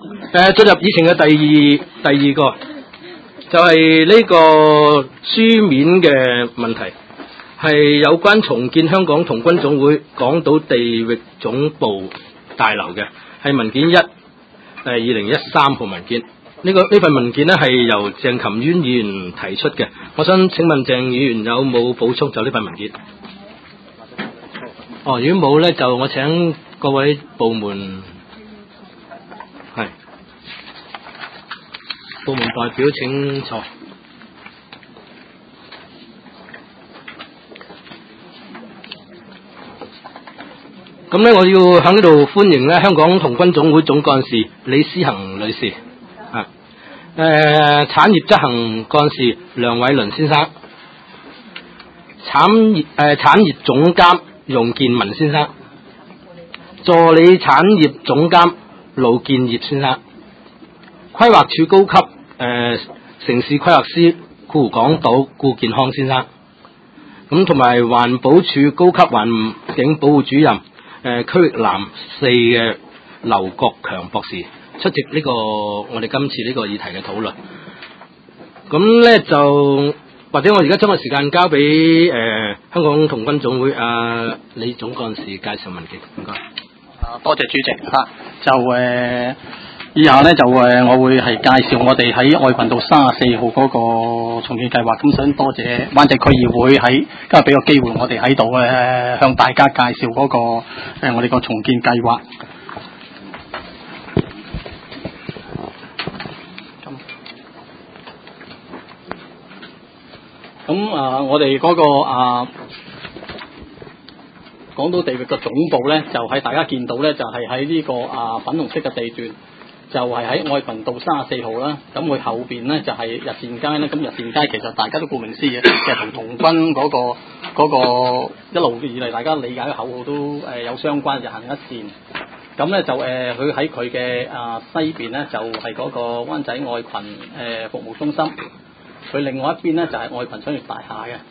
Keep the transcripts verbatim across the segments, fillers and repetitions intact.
誒，進入議程嘅第二第二個就係呢個書面嘅問題，係有關重建香港童軍總會港島地域總部大樓嘅，係文件一，誒二零一三號文件。呢、這個呢份文件呢係由鄭琴淵議員提出嘅，我想請問鄭議員有冇補充就呢份文件？哦，如果冇呢，就我請各位部門係部門代表請坐。咁呢，我要喺呢度歡迎呢香港童軍總會總幹事李思恒女士，啊，誒、呃、產業執行幹事梁偉倫先生，產業誒、呃、產業總監容建文先生，助理產業總監盧建業先生，規劃署高級誒、呃、城市規劃師顧港島顧建康先生，咁同埋環保署高級環境保護主任誒、呃、區域南四嘅劉國強博士出席呢、這個我哋今次呢個議題嘅討論。咁咧就或者我而家將個時間交俾誒、呃、香港童軍總會阿、呃、李總幹事介紹文件，唔該。 啊，多謝主席嚇、啊。就誒、呃，以下咧就誒、呃，我會係介紹我哋喺愛群道三十四號嗰個重建計劃。咁想多謝灣仔區議會喺今日俾個機會我哋喺度誒向大家介紹嗰、那個、呃、我哋個重建計劃。咁啊，我哋嗰、那個啊港島地域嘅總部咧，就係大家見到咧，就係喺呢個啊粉紅色嘅地段，就係喺愛群道三十四號啦。咁佢後邊咧就係、是、日善街咧。咁日善街其實大家都顧名思義，其實同童軍嗰、那個嗰、那個一路以嚟大家理解嘅口號都誒、呃、有相關，就行一線。咁咧就誒佢喺佢嘅啊西邊咧就係、是、嗰個灣仔愛群誒、呃、服務中心。佢另外一邊咧就係、是、愛群商業大廈嘅。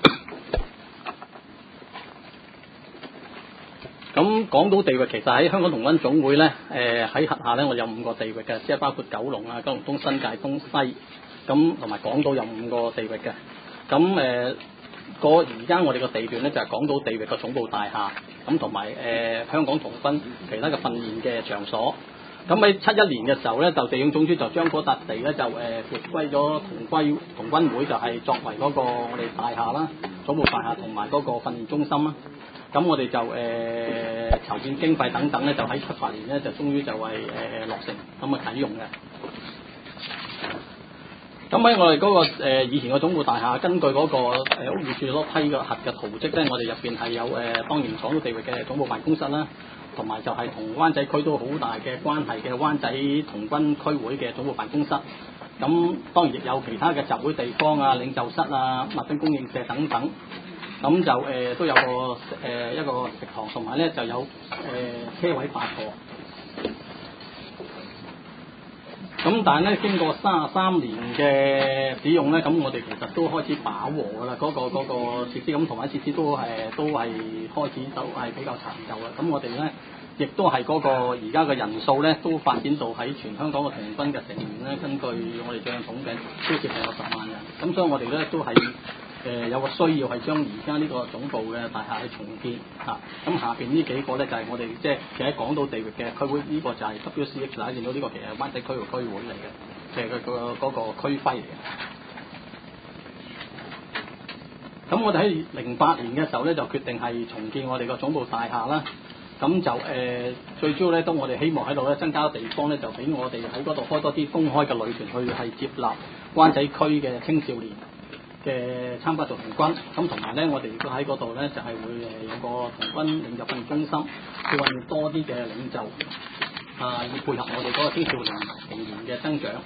咁港島地域其實喺香港童軍總會咧，誒喺轄下咧，我有五個地域嘅，即係包括九龍啊、九龍東、新界東西，咁同埋港島有五個地域嘅。咁誒個而家我哋個地段咧就係、是、港島地域嘅總部大廈，咁同埋誒香港童軍其他嘅訓練嘅場所。咁喺七一年嘅時候咧，就地政總署就將嗰笪地咧就誒撥歸咗童歸童軍會，就係作為嗰個我哋大廈啦，總部大廈同埋嗰個訓練中心啦。咁我哋就誒籌建經費等等咧，就喺七八年咧就終於就係、是、誒、呃、落成咁啊啟用嘅。咁喺我哋嗰、那個、呃、以前個總部大廈，根據嗰、那個、呃、屋宇署所批嘅核嘅圖則咧，我哋入邊係有誒、呃、當然港島地域嘅總部辦公室啦，同埋就係同灣仔區都好大嘅關係嘅灣仔童軍區會嘅總部辦公室。咁當然亦有其他嘅集會地方啊、領袖室啊、物品供應社等等。咁就誒、呃、都有個誒、呃、一個食堂，同埋咧就有誒、呃、車位霸座。咁但係咧經過三十三年嘅使用咧，咁我哋其實都開始飽和㗎啦。嗰、那個嗰、那個設施咁同埋設施都誒都係開始都係比較殘舊啦。咁我哋咧亦都係嗰個而家嘅人數咧都發展到喺全香港嘅童軍嘅成員咧，根據我哋最近統計都接近有十萬人。咁所以我哋咧都係。誒、呃、有個需要係將而家呢個總部嘅大廈去重建嚇，咁、啊、下邊呢幾個咧就係、是、我哋即係其實喺港島地域嘅區會，呢、這個就係 W C H 啦，見到呢個其實係灣仔區域區會嚟嘅，其實佢個嗰個區徽嚟嘅。咁我哋喺零八年嘅時候咧就決定係重建我哋個總部大廈啦，咁就誒、呃、最主要咧都我哋希望喺度咧增加地方咧，就俾我哋喺嗰度開多啲公開嘅旅團去係接納灣仔區嘅青少年嘅參加做童軍，咁同埋咧，我哋亦都喺嗰度咧，就係、是、會誒有個童軍領袖訓練中心，去運用多啲嘅領袖，啊，以配合我哋嗰個青少年成員嘅增長。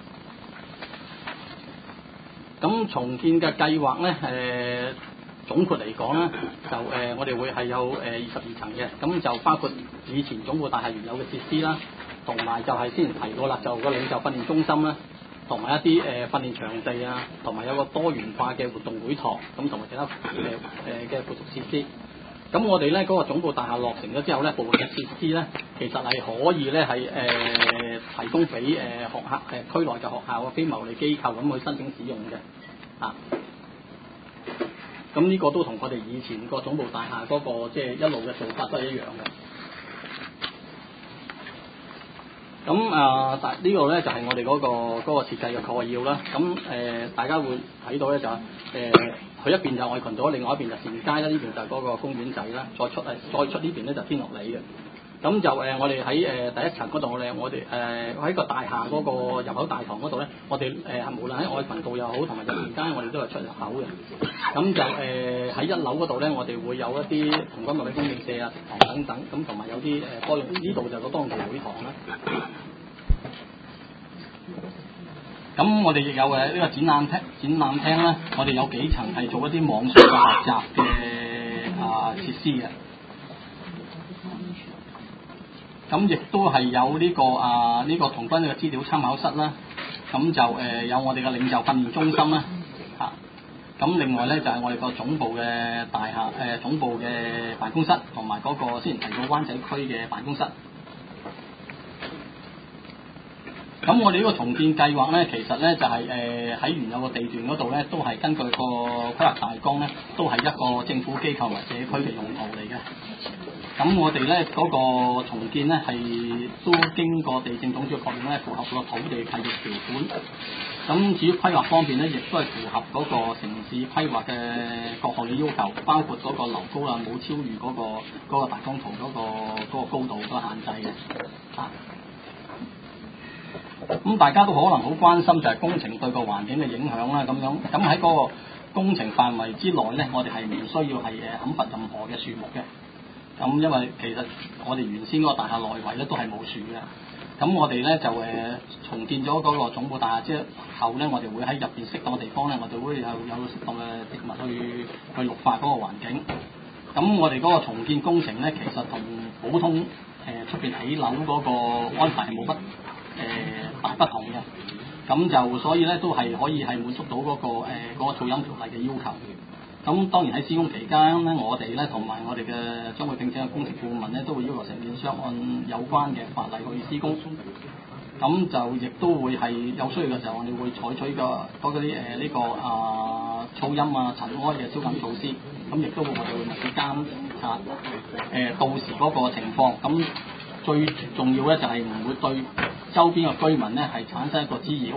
咁重建嘅計劃咧，誒、呃、總括嚟講咧，就誒、呃、我哋會係有誒二十二層嘅，咁就包括以前總部大廈原有嘅設施啦，同埋就係先前提過啦，就個領袖訓練中心啦。同埋一啲誒、呃、訓練場地啊，同埋有個多元化嘅活動會堂，咁同埋其他誒誒嘅附屬設施。 咁我哋咧嗰個總部大廈落成咗之後咧，部分嘅設施咧，其實係可以咧係誒提供俾誒學校誒區內嘅學校啊、非牟利機構咁去申請使用嘅，啊。咁呢個都同我哋以前個總部大廈嗰個即係一路嘅做法都係一樣嘅。咁啊，大、這個、呢個咧就係、是、我哋嗰、那個嗰、那個設計嘅概要啦。咁誒、呃，大家會睇到咧就係、是、誒，佢、呃、一邊就愛群島，另外一邊就善街啦，呢邊就係嗰個公園仔啦。再出誒，再出呢邊咧就天樂里嘅。咁就誒、呃，我哋喺誒第一層嗰度咧，我哋誒喺個大廈嗰個入口大堂嗰度咧，我哋誒、呃、無論喺愛群道又好，同埋善街，我哋都係出入口嘅。咁就誒喺、呃、一樓嗰度咧，我哋會有一啲童軍物理供應社啊、食堂等等，咁同埋有啲誒多用呢度就個當地會堂啦。咁我哋亦有誒呢個展覽廳，展覽廳咧，我哋有幾層係做一啲網上嘅學習嘅啊設施嘅。咁亦都係有呢、這個啊呢、這個童軍嘅資料參考室啦。咁就誒、呃、有我哋嘅領袖訓練中心啦。嚇、啊。咁另外咧就係、是、我哋個總部嘅大廈誒、呃、總部嘅辦公室，同埋嗰個先前提到灣仔區嘅辦公室。咁我哋呢個重建計劃咧，其實咧就係誒喺原有嘅地段嗰度咧，都係根據個規劃大綱咧，都係一個政府機構或社區嘅用途嚟嘅。咁我哋咧嗰個重建咧係都經過地政總署確認咧，符合個土地契約條款。咁至於規劃方面咧，亦都係符合嗰個城市規劃嘅各項嘅要求，包括嗰個樓高啊冇超越嗰、嗰個嗰、嗰個大綱圖嗰、嗰個嗰個高度嗰個限制嘅。啊。咁大家都可能好關心就係工程對個環境嘅影響啦，咁樣咁喺嗰個工程範圍之內咧，我哋係唔需要係誒砍伐任何嘅樹木嘅。咁因為其實我哋原先嗰個大廈內圍咧都係冇樹嘅。咁我哋咧就誒、呃、重建咗嗰個總部大廈之後咧，我哋會喺入邊適當嘅地方咧，我哋會有有適當嘅植物去去綠化嗰個環境。咁我哋嗰個重建工程咧，其實同普通誒出邊起樓嗰個安排係冇乜誒大不同嘅。咁就所以咧都係可以係滿足到嗰、那個誒嗰、呃那個噪音條例嘅要求。咁當然喺施工期間咧，我哋咧同埋我哋嘅將會聘請嘅工程顧問咧，都會要求承建商按有關嘅法例去施工。咁就亦都會係有需要嘅時候，我哋會採取個嗰啲誒呢個啊噪音啊塵埃嘅消減措施。咁亦都會我哋會密切監察誒到時嗰個情況。咁最重要咧就係唔會對周邊嘅居民咧係產生一個滋擾。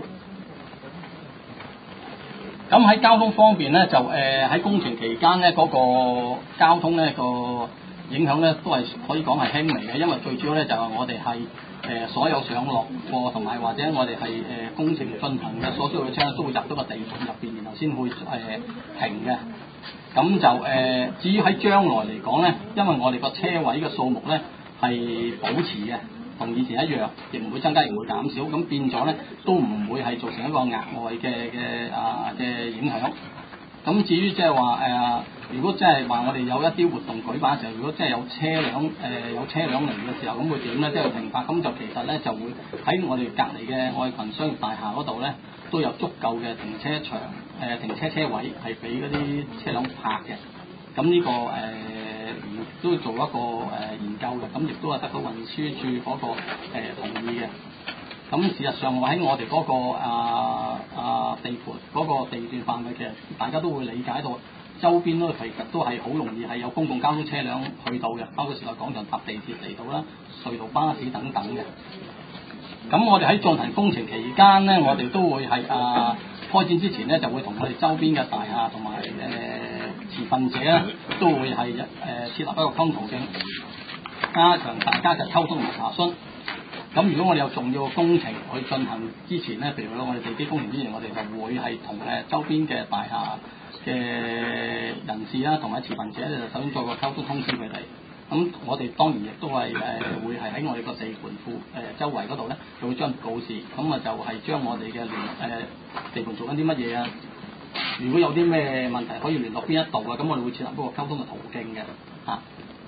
咁喺交通方面咧，就誒喺、呃、工程期間咧，嗰、那個交通咧個影響咧都係可以講係輕微嘅，因為最主要咧就係、是、我哋係誒所有上落貨同埋或者我哋係誒工程進行嘅所需要嘅車都會入到個地盤入邊，然後先會誒、呃、停嘅。咁就誒、呃、至於喺將來嚟講咧，因為我哋個車位嘅數目咧係保持嘅。同以前一樣，亦唔會增加，亦唔會減少，咁變咗咧都唔會係造成一個額外嘅嘅啊嘅影響。咁至於即係話誒，如果即係話我哋有一啲活動舉辦嘅時候，如果即係有車輛誒、呃、有車輛嚟嘅時候，咁會點咧？即係停泊，咁就其實咧就會喺我哋隔離嘅愛群商業大廈嗰度咧，都有足夠嘅停車場誒、呃、停車車位係俾嗰啲車輛泊嘅。咁呢、這個誒。呃都要做一個誒、呃、研究嘅，咁亦都係得到運輸署嗰、那個、呃、同意嘅。咁事實上我喺我哋嗰、那個啊啊地盤嗰、那個地段範圍，其實大家都會理解到，周邊都其實都係好容易係有公共交通車輛去到嘅，包括時代廣場搭地鐵嚟到啦、隧道巴士等等嘅。咁我哋喺進行工程期間咧，我哋都會係啊開展之前咧，就會同我哋周邊嘅大廈同埋誒。持份者咧都會係誒設立一個溝通途徑，加強大家嘅溝通同埋查詢。咁如果我哋有重要嘅工程去進行之前咧，譬如講我哋地基工程之前，我哋就會係同誒周邊嘅大廈嘅人士啦，同埋持份者咧，就首先做個溝通通知佢哋。咁我哋當然亦都係誒、呃、會係喺我哋個地盤庫誒周圍嗰度咧，就會將告示，咁啊就係將我哋嘅聯誒地盤做緊啲乜嘢啊？如果有啲咩問題可以聯絡邊一度啊？咁我哋會設立嗰個溝通嘅途徑嘅嚇。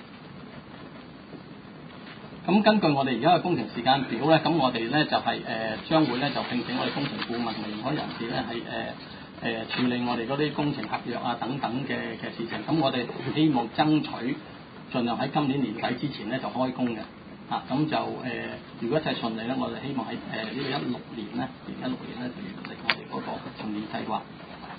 咁、啊、根據我哋而家嘅工程時間表咧，咁我哋咧就係、是、誒、呃、將會咧就聘請我哋工程顧問同埋認可人士咧係誒誒處理我哋嗰啲工程合約啊等等嘅嘅事情。咁我哋希望爭取盡量喺今年年底之前咧就開工嘅。啊，咁就誒、呃，如果一切順利咧，我哋希望喺誒、呃這個、呢個一六年咧，二零一六年咧就完成我哋嗰個重建計劃。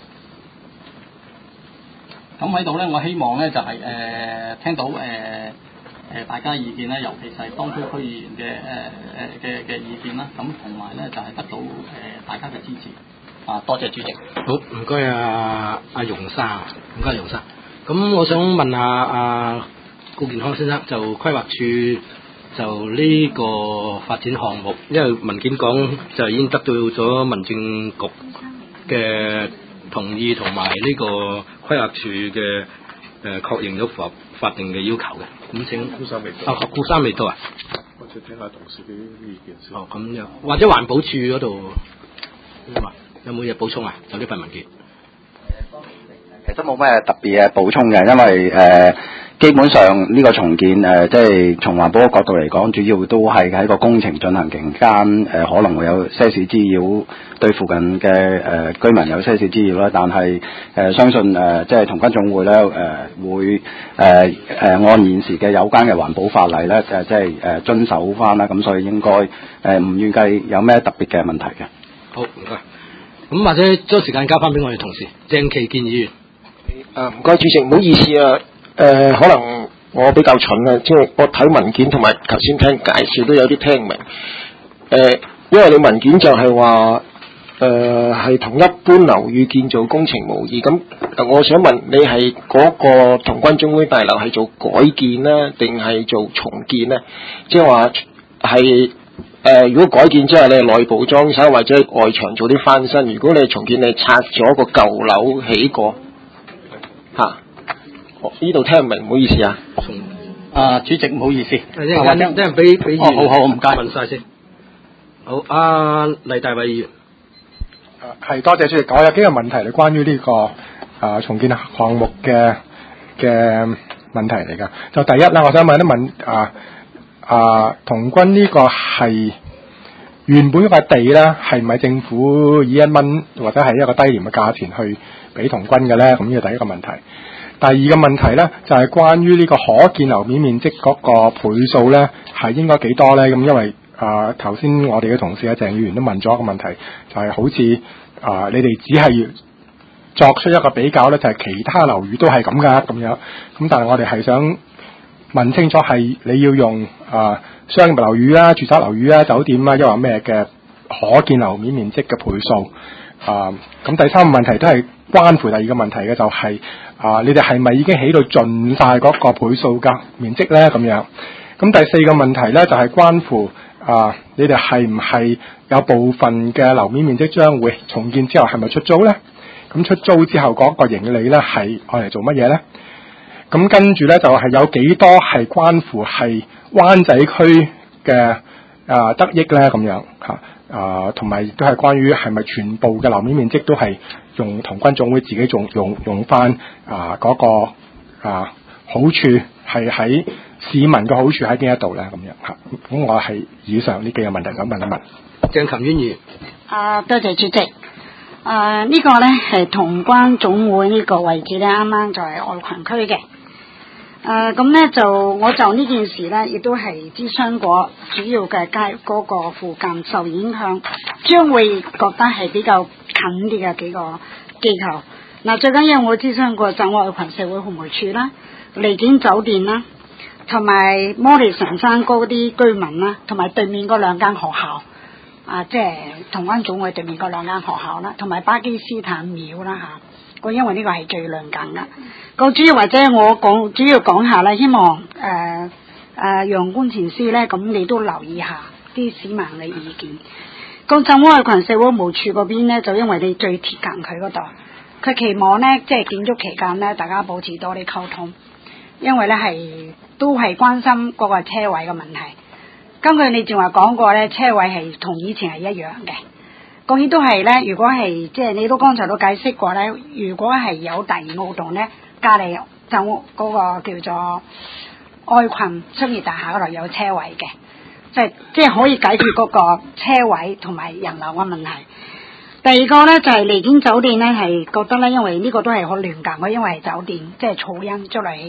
咁喺度咧，我希望咧就係、是、誒、呃、聽到誒誒、呃呃、大家意見咧，尤其是當區區議員嘅誒誒嘅嘅意見啦。咁同埋咧就係、是、得到誒、呃、大家嘅支持。啊，多謝主席。 好，唔該啊，阿容生，唔該容生。咁我想問下阿高健康先生，就規劃處。就呢個發展項目，因為文件講就已經得到咗民政局嘅同意，同埋呢個規劃處嘅誒確認咗符合法定嘅要求嘅。咁請顧生未到啊，顧生未到啊？ 我再聽下同事嘅意見先。 哦，咁樣或者環保署嗰度有冇嘢補充啊？就呢份文件。 其實都冇咩特別嘅補充嘅，因為誒。呃基本上呢個重建誒、呃，即係從環保嘅角度嚟講，主要都係喺個工程進行期間誒、呃，可能會有些少滋擾，對附近嘅誒、呃、居民有些少滋擾啦。但係誒、呃、相信誒、呃，即係童軍總會咧誒、呃、會誒誒、呃、按現時嘅有關嘅環保法例咧，誒即係誒、呃、遵守翻啦。咁所以應該誒唔預計有咩特別嘅問題嘅。 好，唔該。咁或者將時間交翻俾我哋同事鄭其健議員。 啊，唔該主席，唔好意思啊。誒、呃，可能我比較蠢啊，即係我睇文件同埋頭先聽介紹都有啲聽唔明。誒、呃，因為你文件就係話誒係同一般樓宇建造工程無異。咁、呃，我想問你係嗰個童軍總會大樓係做改建呢，定係做重建呢？即係話係誒，如果改建即係你係內部裝修或者外牆做啲翻新，如果你係重建，你係拆咗個舊樓起過嚇。啊呢度聽唔明，唔好意思啊。 啊，主席唔好意思， 一陣間一陣俾俾哦，好好，唔該， 問晒先。好，阿黎大偉議員。 係多謝主席。我有幾個問題係關於呢、這個啊、呃、重建項目嘅嘅問題嚟㗎。就第一啦，我想問一問啊啊童軍呢個係原本嗰塊地咧，係唔係政府以一蚊或者係一個低廉嘅價錢去俾童軍嘅咧？咁呢個第一個問題。第二個問題咧，就係、是、關於呢個可建樓面面積嗰個倍數咧，係應該幾多咧？咁因為啊頭先我哋嘅同事啊鄭議員都問咗一個問題，就係、是、好似啊、呃、你哋只係作出一個比較咧，就係、是、其他樓宇都係咁噶咁樣。咁但係我哋係想問清楚係你要用啊、呃、商業樓宇啊、住宅樓宇啊、酒店啊，抑或咩嘅可建樓面面積嘅倍數啊？咁、呃、第三個問題都係關乎第二個問題嘅，就係、是。啊！你哋係咪已經起到盡晒嗰個倍數嘅面積咧？咁樣，咁第四個問題咧就係、是、關乎啊！你哋係唔係有部分嘅樓面面積將會重建之後係咪出租咧？咁出租之後嗰個盈利咧係愛嚟做乜嘢咧？咁跟住咧就係、是、有幾多係關乎係灣仔區嘅啊得益咧？咁樣嚇啊，同埋亦都係關於係咪全部嘅樓面面積都係用童軍總會自己仲用用翻啊嗰、那個啊好處係喺市民嘅好處喺邊一度咧？咁樣嚇，咁我係以上呢幾個問題想問一問。 鄭琴淵議員。 啊，多謝主席。啊，呢、這個咧係童軍總會呢個位置咧，啱啱就係愛群區嘅。誒咁咧就我就呢件事咧，亦都係諮詢過主要嘅街嗰個附近受影響，將會覺得係比較近啲嘅幾個機構。嗱、啊，最緊要我諮詢過就愛群社會服務處啦、麗景酒店啦，同埋摩利神山嗰啲居民啦，同埋對面嗰兩間學校，啊，即係童軍總會對面嗰兩間學校啦，同埋巴基斯坦廟啦嚇。個因為呢個係最鄰近噶，個主要或者我講主要講下咧，希望誒誒楊官前司咧，咁你都留意下啲市民嘅意見。個浸愛群社會服務處嗰邊咧，就因為你最貼近佢嗰度，佢期望咧即係建築期間咧，大家保持多啲溝通，因為咧係都係關心嗰個車位嘅問題。根據你正話講過咧，車位係同以前係一樣嘅。講起都係咧，如果係即係你都剛才都解釋過咧，如果係有第二屋棟咧，隔離就嗰個叫做愛群商業大廈嗰度有車位嘅，即係即係可以解決嗰個車位同埋人流嘅問題。第二個咧就係麗景酒店咧，係覺得咧，因為呢個都係好鄰近嘅，因為係酒店即係噪音出嚟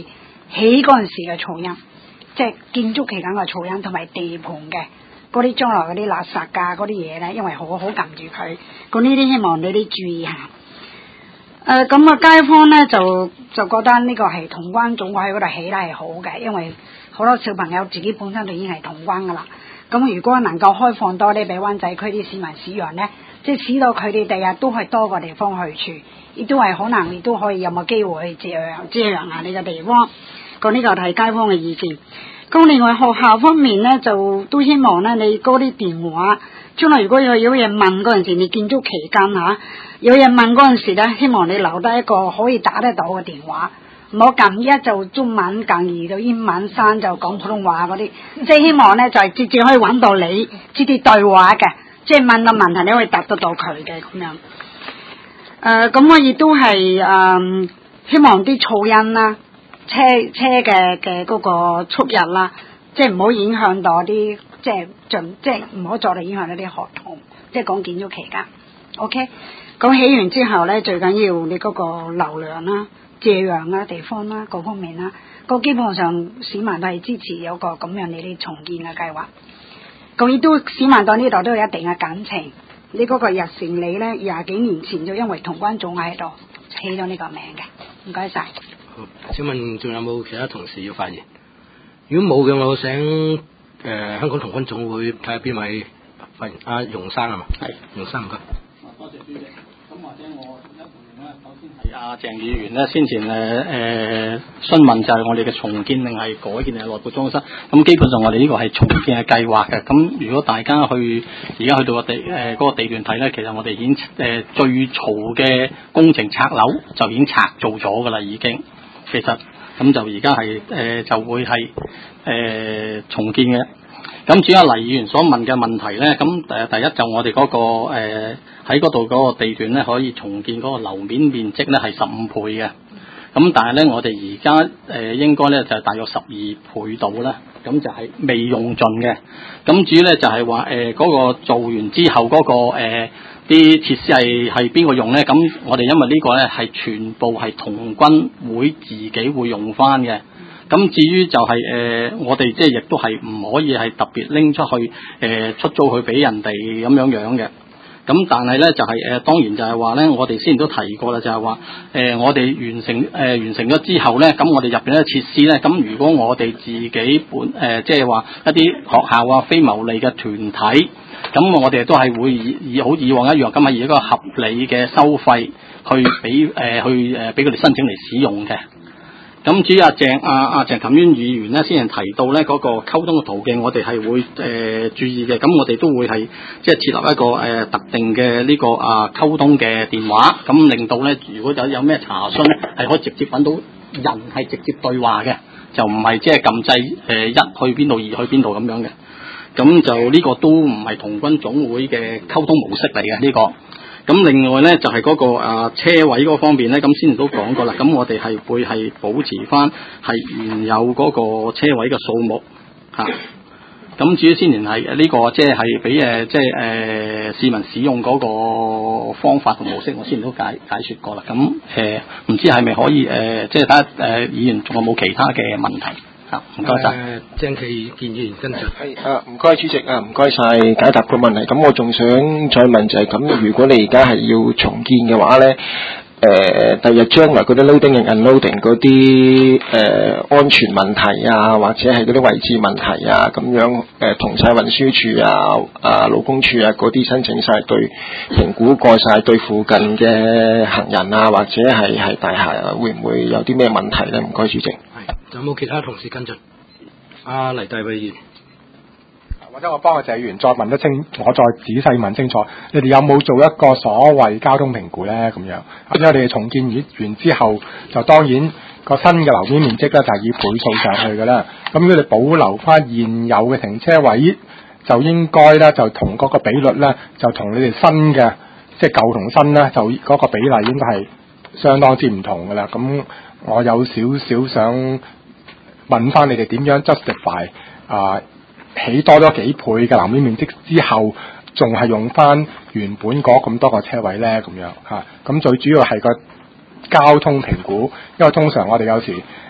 起嗰陣時嘅噪音，即係建築期間嘅噪音，同埋地盤嘅嗰啲將來嗰啲垃圾架嗰啲嘢咧，因為好好撳住佢。咁呢啲希望你哋注意下。誒咁啊，街坊咧就就覺得呢個係童軍總會喺嗰度起咧係好嘅，因為好多小朋友自己本身就已經係童軍噶啦。咁如果能夠開放多啲俾灣仔區啲市民使用咧，即係使到佢哋第日都係多個地方去住，亦都係可能亦都可以有冇機會去遮陽遮陽下呢個地方。咁呢個係街坊嘅意見。咁另外學校方面咧，就都希望咧你嗰啲電話，將來如果有有嘢問嗰陣時，你建築期間嚇有嘢問嗰陣時咧，希望你留低一個可以打得到嘅電話，唔好撳一就中文，撳二就英文，三就講普通話嗰啲。即係希望咧就係直接可以揾到你直接對話嘅，即係問到問題你可以答得到佢嘅咁樣。誒、呃，咁我亦都係誒、呃、希望啲噪音啦。車車嘅嘅嗰個速日啦，即係唔好影響到啲，即係盡即係唔好再嚟影響到啲學童，即係講建築期間。OK，咁起完之後咧，最緊要你嗰個流量啦、遮陽啦、地方啦各方面啦，個基本上市民都係支持有個咁樣你啲重建嘅計劃。咁亦都市民到呢度都有一定嘅感情。你嗰個日成里咧，廿幾年前就因為童軍總喺度起咗呢個名嘅，唔該晒。 請問仲有冇其他同事要發言？如果冇嘅，我想誒、呃、香港童軍總會睇下邊位發言。阿、啊、容生係嘛？係，容生唔該。 多謝主席。咁或者我一回應咧，首先係阿鄭議員咧，先前誒誒詢問就係我哋嘅重建定係改建定係內部裝修。咁基本上我哋呢個係重建嘅計劃嘅。咁如果大家去而家去到個地誒嗰、呃那個地段睇咧，其實我哋已經誒、呃、最嘈嘅工程拆樓就已經拆做咗㗎啦，已經。其實咁就而家係誒就會係誒、呃、重建嘅。咁主要黎議員所問嘅問題咧，咁誒第一就我哋嗰、那個誒喺嗰度嗰個地段咧，可以重建嗰個樓面面積咧係十五倍嘅。咁但係咧，我哋而家誒應該咧就係、是、大約十二倍度啦。咁就係未用盡嘅。咁至於咧就係話誒嗰個做完之後嗰、那個誒。呃啲設施係係邊個用咧？咁我哋因為呢個咧係全部係童軍會自己會用翻嘅。咁至於就係、是、誒、呃，我哋即係亦都係唔可以係特別拎出去誒、呃、出租去俾人哋咁樣樣嘅。咁但係咧就係、是、誒、呃，當然就係話咧，我哋之前都提過啦，就係話誒，我哋完成誒、呃、完成咗之後咧，咁我哋入邊嘅設施咧，咁如果我哋自己本誒即係話一啲學校啊、非牟利嘅團體。咁我哋都係會以以好以往一樣，咁係以一個合理嘅收費去俾誒、呃、去誒俾佢哋申請嚟使用嘅。咁至於阿鄭阿阿鄭錦淵議員咧，先係提到咧嗰、那個溝通嘅途徑，我哋係會誒、呃、注意嘅。咁我哋都會係即係設立一個誒、呃、特定嘅呢、這個啊溝通嘅電話，咁令到咧如果有有咩查詢咧，係可以直接揾到人係直接對話嘅，就唔係即係撳掣誒一去邊度，二去邊度咁樣嘅。咁就呢個都唔係童軍總會嘅溝通模式嚟嘅呢個。咁另外咧就係、是、嗰、那個啊車位嗰方面咧，咁先前都講過啦。咁我哋係會係保持翻係原有嗰個車位嘅數目嚇。咁、啊、至於先前係呢個即係係俾誒即係誒市民使用嗰個方法同模式，我先前都解解説過啦。咁誒唔知係咪可以誒即係睇下誒議員仲有冇其他嘅問題？啊，唔該晒。 誒，鄭其健議員跟住。 係啊，唔該主席啊，唔該晒解答個問題。咁我仲想再問就係咁，如果你而家係要重建嘅話咧，誒、呃，第日將來嗰啲 loading and unloading 嗰啲誒安全問題啊，或者係嗰啲位置問題啊，咁樣誒同晒運輸署啊、啊勞工處啊嗰啲申請晒對評估過晒對附近嘅行人啊，或者係係大廈啊，會唔會有啲咩問題咧？唔該主席。 有冇其他同事跟進？阿、啊、黎大偉議員， 或者我幫阿謝議員再問得清，我再仔細問清楚，你哋有冇做一個所謂交通評估咧？咁樣，因為我哋重建完之後，就當然個新嘅樓面面積咧就係以倍數上去嘅啦。咁如果你保留翻現有嘅停車位，就應該咧就同嗰個比率咧，就同你哋新嘅即係舊同新咧，就嗰個比例應該係相當之唔同嘅啦。咁我有少少想問翻你哋點樣 justify 啊、呃、起多咗幾倍嘅樓面面積之後，仲係用翻原本嗰咁多個車位咧？咁樣嚇，咁、啊、最主要係個交通評估，因為通常我哋有時誒、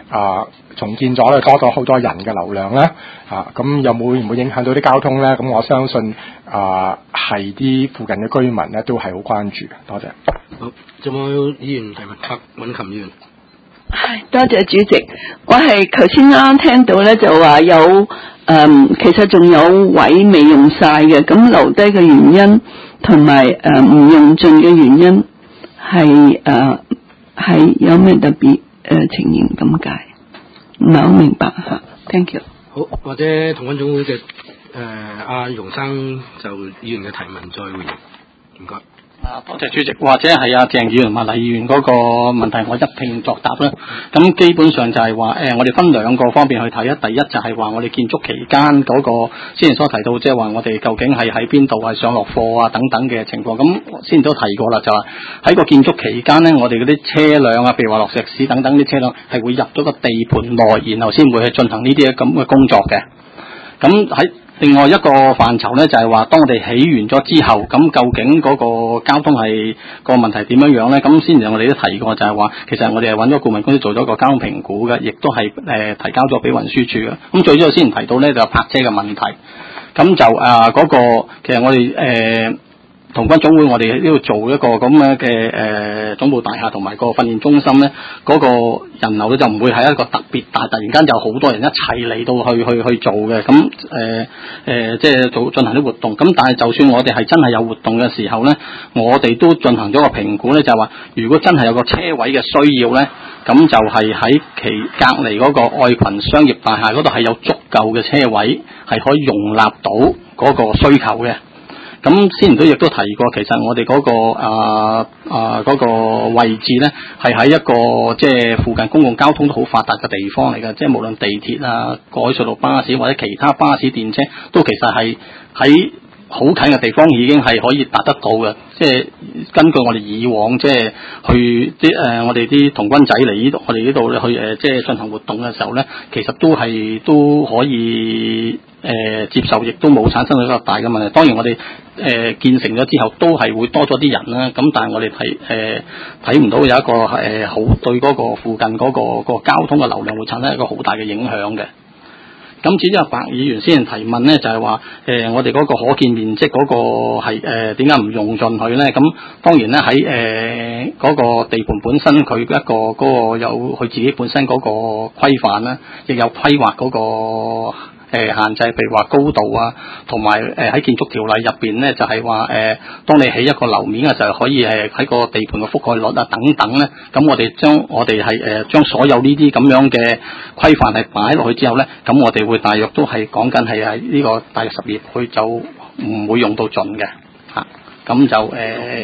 啊重建咗咧，多咗好多人嘅流量咧，啊咁有冇會唔會影響到啲交通咧？咁我相信啊係啲附近嘅居民咧都係好關注嘅。多謝。 好，仲有冇議員提問？白韻琴議員。 係，多謝主席。我係頭先啱啱聽到咧，就話有誒、嗯，其實仲有位未用晒嘅，咁留低嘅原因同埋誒唔用盡嘅原因係誒係有咩特別誒、呃、情形咁解？唔係好明白吓。Thank you。 好，或者同軍總會嘅誒阿容生就議員嘅提問再回應。唔該。 啊，多謝主席，或者係阿鄭議員同埋黎議員嗰個問題，我一併作答啦。咁基本上就係話，誒、呃，我哋分兩個方面去睇啊。第一就係話我哋建築期間嗰個之前所提到，即係話我哋究竟係喺邊度係上落貨啊等等嘅情況。咁先都提過啦，就話喺個建築期間呢，我哋嗰啲車輛啊，譬如話落石屎等等啲車輛係會入咗個地盤內，然後先會去進行呢啲咁嘅工作嘅。咁喺另外一個範疇咧，就係話當我哋起完咗之後，咁究竟嗰個交通係個問題點樣樣咧？咁先前我哋都提過，就係話其實我哋係揾咗顧問公司做咗個交通評估嘅，亦都係誒、呃、提交咗俾運輸署嘅。咁最主要先前提到咧就係泊車嘅問題，咁就啊嗰、呃那個其實我哋誒。呃同軍總會我哋呢度做一個咁樣嘅誒總部大廈同埋個訓練中心咧，嗰、那個人流咧就唔會係一個特別大，突然間有好多人一齊嚟到去去去做嘅，咁誒誒即係做進行啲活動。咁但係就算我哋係真係有活動嘅時候咧，我哋都進行咗個評估咧，就係話如果真係有個車位嘅需要咧，咁就係喺其隔離嗰個愛群商業大廈嗰度係有足夠嘅車位，係可以容納到嗰個需求嘅。咁先前都亦都提過，其實我哋嗰、那個啊啊嗰、那個位置咧，係喺一個即係附近公共交通都好發達嘅地方嚟嘅，即係無論地鐵啊、過海隧道巴士或者其他巴士電車，都其實係喺好近嘅地方已經係可以達得到嘅。即係根據我哋以往即係去啲誒、呃、我哋啲童軍仔嚟呢度，我哋呢度去誒、呃、即係進行活動嘅時候咧，其實都係都可以誒、呃、接受，亦都冇產生到一個大嘅問題。當然我哋誒、呃、建成咗之後，都係會多咗啲人啦。咁但係我哋睇誒睇唔到有一個誒好、呃、對嗰個附近嗰、嗰個、嗰個交通嘅流量會產生一個好大嘅影響嘅。咁至於阿白議員先提問咧，就係話誒我哋嗰個可建面積嗰個係誒點解唔用盡佢咧？咁當然咧喺誒嗰個地盤本身佢一個嗰、嗰個有佢自己本身嗰個規範啦，亦有規劃嗰個誒限制，譬如話高度啊，同埋誒喺建築條例入邊咧就係話誒當你起一個樓面嘅時候，可以誒喺個地盤嘅覆蓋率啊等等咧，咁我哋將我哋係誒將所有呢啲咁樣嘅規範係擺落去之後咧，咁我哋會大約都係講緊係喺呢個大約十頁，佢就唔會用到盡嘅嚇，咁就誒。呃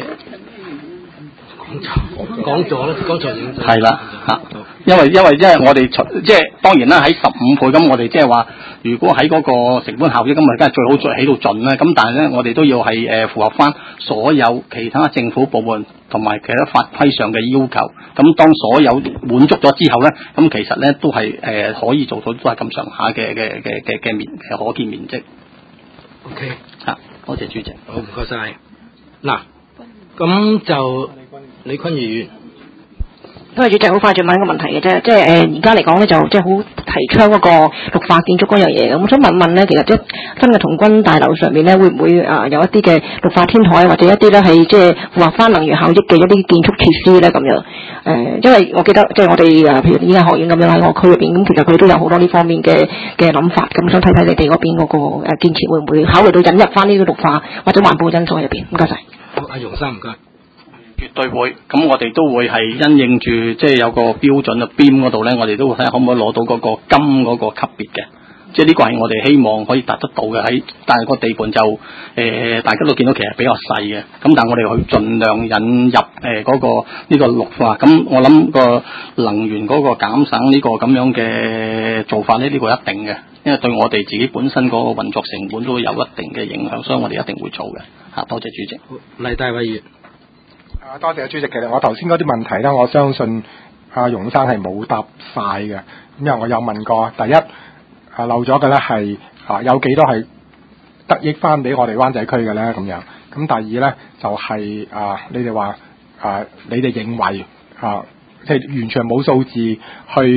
講咗啦，剛才已經係啦嚇，因為因為因為我哋即係當然啦，喺十五倍咁，我哋即係話，如果喺嗰個成本效益咁啊，梗係最好最起到盡啦。咁但係咧，我哋都要係誒、呃、符合翻所有其他政府部門同埋其他法規上嘅要求。咁當所有滿足咗之後咧，咁其實咧都係誒、呃、可以做到都係咁上下嘅嘅嘅嘅嘅面嘅可見面積。 OK 嚇，多謝主席。 好，唔該晒。嗱，咁就。李坤議員， 因為主席好快就問一個問題嘅啫，即係誒而家嚟講咧就即係好提倡嗰個綠化建築嗰樣嘢咁，我想問問咧，其實即係新嘅童軍大樓上面咧，會唔會啊有一啲嘅綠化天台或者一啲咧係即係符合翻能源效益嘅一啲建築設施咧咁樣？誒、呃，因為我記得即係我哋啊，譬如醫學學院咁樣喺個區入邊，咁其實佢都有好多呢方面嘅嘅諗法，咁想睇睇你哋嗰邊嗰個誒建設會唔會考慮到引入翻呢個綠化或者環保因素入邊？唔該晒。 好，阿容生唔該。 絕對會，咁我哋都會係因應住即係有個標準嘅邊嗰度咧，我哋都會睇下可唔可以攞到嗰個金嗰個級別嘅，即係呢個係我哋希望可以達得到嘅。喺但係個地盤就誒、呃、大家都見到其實比較細嘅，咁但係我哋去盡量引入誒嗰、呃嗰個呢、呢個綠化，咁我諗個能源嗰個減省呢個咁樣嘅做法咧，呢、呢個一定嘅，因為對我哋自己本身嗰個運作成本都有一定嘅影響，所以我哋一定會做嘅。嚇，多謝主席。 黎大偉議員。 啊，多謝主席。其實我頭先嗰啲問題咧，我相信阿容生係冇答晒嘅，因為我有問過。第一，啊漏咗嘅咧係啊有幾多係得益翻俾我哋灣仔區嘅咧咁樣。咁第二咧就係、是、啊你哋話啊你哋認為啊即係完全冇數字去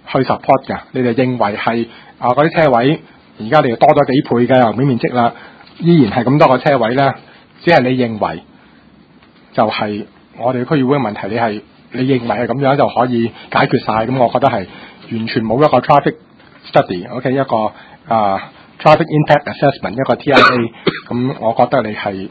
去 support 嘅，你哋認為係啊嗰啲車位而家你哋多咗幾倍嘅樓面面積啦，依然係咁多個車位咧，只係你認為就係我哋區議會嘅問題，你係你認為係咁樣就可以解決晒，咁我覺得係完全冇一個 traffic study，OK、okay? 一個啊 traffic impact assessment 一個 T I A， 咁我覺得你係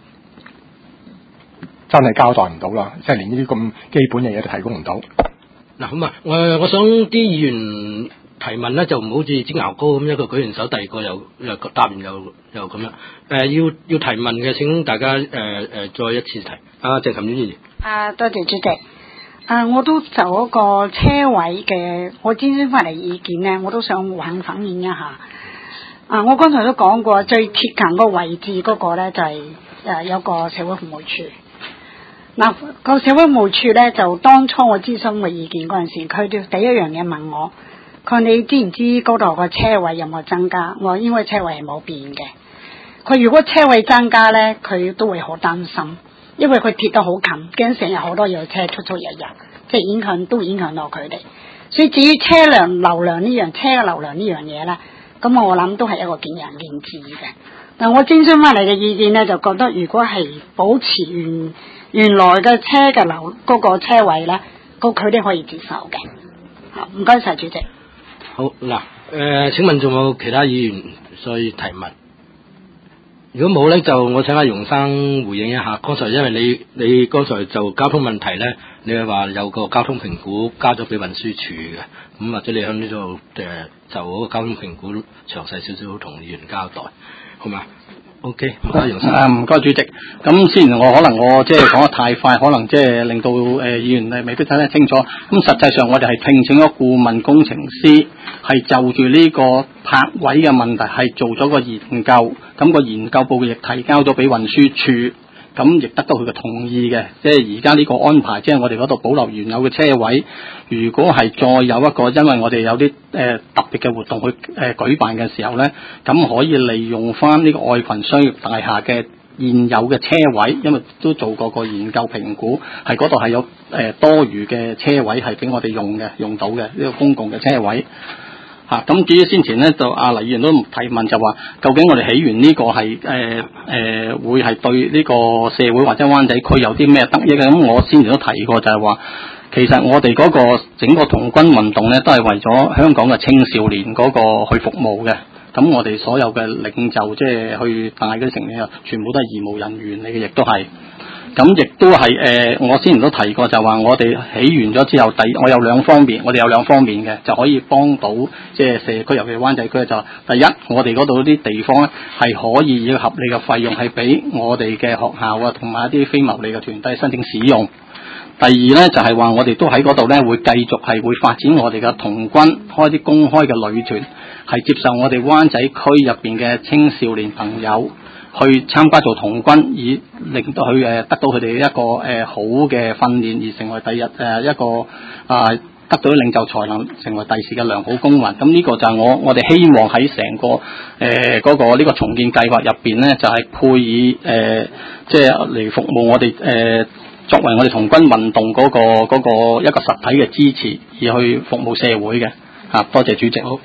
真係交代唔到啦，即係連呢啲咁基本嘅嘢都提供唔到。 嗱咁啊，我我想啲議員提問咧，就唔好似煎熬糕咁，一個舉完手，第二個又又答完又又咁樣。誒、呃，要要提問嘅，請大家誒誒、呃呃、再一次提。啊，鄭琴婉議員。 啊，多謝主席。啊，我都就嗰個車位嘅，我諮詢翻嚟意見咧，我都想肯反映一下。啊，我剛才都講過，最貼近個位置嗰個咧就係、是、誒、啊、有個社會服務處。嗱、啊，個社會服務處咧就當初我諮詢嘅意見嗰陣時，佢哋第一樣嘢問我，佢話你知唔知嗰度個車位有冇增加？我話應該車位係冇變嘅。佢如果車位增加咧，佢都會好擔心。因為佢貼得好近，驚成日好多有車出出入入，即係影響都影響到佢哋。所以至於車輛流量呢樣車嘅流量呢樣嘢咧，咁我諗都係一個見仁見智嘅。但我徵詢翻嚟嘅意見咧，就覺得如果係保持原原來嘅車嘅流嗰個車位咧，咁佢哋可以接受嘅。好，唔該晒主席。 好嗱，誒、呃，請問仲有其他議員再提問？如果冇咧，就我請阿容生回應一下。剛才因為你你剛才就交通問題咧，你係話有個交通評估交咗俾運輸署嘅，咁或者你喺呢度誒就嗰個交通評估詳細少少同議員交代，好嘛 ？OK， 唔該容生。 啊，唔該主席。咁雖然我可能我即係講得太快，可能即係令到誒、呃、議員誒未必睇得清楚。咁實際上我哋係聘請咗顧問工程師，係就住呢個泊位嘅問題係做咗個研究。咁個研究報告亦提交咗俾運輸署，咁亦得到佢嘅同意嘅。即係而家呢個安排，即係我哋嗰度保留原有嘅車位。如果係再有一個，因為我哋有啲誒、呃、特別嘅活動去誒、呃、舉辦嘅時候咧，咁可以利用翻呢個愛群商業大廈嘅現有嘅車位，因為都做過個研究評估，係嗰度係有誒、呃、多餘嘅車位係俾我哋用嘅，用到嘅呢、這個公共嘅車位。嚇，咁至於先前咧，就阿黎議員都提問就話，究竟我哋起完呢個係誒誒會係對呢個社會或者灣仔區有啲咩得益嘅？咁我先前都提過就係話，其實我哋嗰個整個童軍運動咧，都係為咗香港嘅青少年嗰個去服務嘅。咁我哋所有嘅領袖即係去帶嗰啲成員啊，全部都係義務人員嚟嘅，亦都係。咁亦都係誒、呃，我之前都提過，就話我哋起完咗之後，第我有兩方面，我哋有兩方面嘅，就可以幫到即係社區，尤其灣仔區就第一，我哋嗰度啲地方咧係可以以合理嘅費用係俾我哋嘅學校啊，同埋一啲非牟利嘅團體申請使用。第二咧就係、是、話我哋都喺嗰度咧會繼續係會發展我哋嘅童軍，開啲公開嘅旅團，係接受我哋灣仔區入邊嘅青少年朋友去參加做童軍，以令到佢誒得到佢哋一個誒、呃、好嘅訓練，而成為第日誒、呃、一個啊、呃、得到領袖才能，成為第時嘅良好公民。咁呢個就係我我哋希望喺成個誒嗰、呃那個呢、這個重建計劃入邊咧，就係、是、配以誒即係嚟服務我哋誒、呃、作為我哋童軍運動嗰、那個嗰、那個一個實體嘅支持，而去服務社會嘅。啊，多謝主席。 好，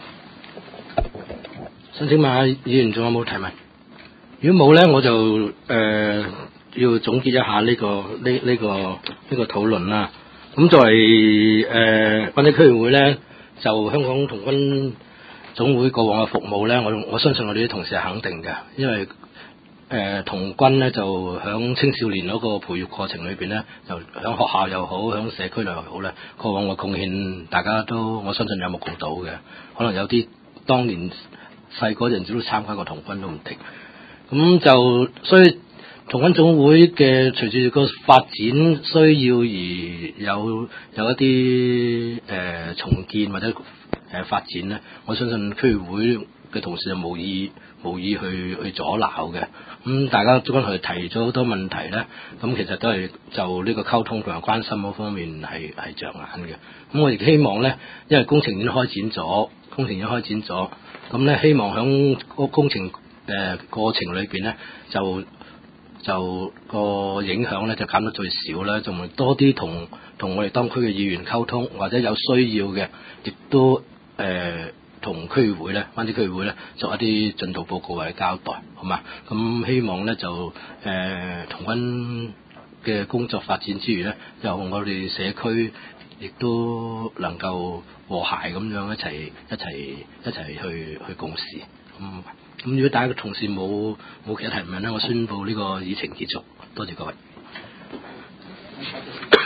申請問下議員仲有冇提問？如果冇咧，我就誒、呃、要總結一下呢、這個呢呢、這個呢、這個討論啦。咁作為誒灣仔區議會咧，就香港童軍總會過往嘅服務咧，我我相信我哋啲同事係肯定嘅，因為誒、呃、童軍咧就響青少年嗰個培育過程裏邊咧，就響學校又好，響社區又好咧，過往嘅貢獻大家都我相信有目共睹嘅。可能有啲當年細嗰陣時都參加過童軍都唔定。咁就所以童軍總會嘅隨住個發展需要而有有一啲誒、呃、重建或者誒、呃、發展咧，我相信區議會嘅同事就無意無意去去阻撓嘅。咁、嗯、大家剛才提咗好多問題咧，咁其實都係就呢個溝通同埋關心嗰方面係係着眼嘅。咁我亦希望咧，因為工程已經開展咗，工程已經開展咗，咁咧希望響個工程誒、呃、過程裏邊咧，就就個影響咧就減得最少啦，仲多啲同同我哋當區嘅議員溝通，或者有需要嘅，亦都誒同區議會咧，灣仔區議會咧作一啲進度報告或者交代，好嘛？咁希望咧就誒、呃、同軍嘅工作發展之餘咧，由我哋社區亦都能夠和諧咁樣一齊一齊一齊去去共事。咁咁如果大家嘅同事冇冇其他提問咧，我宣佈呢個議程結束。多謝各位。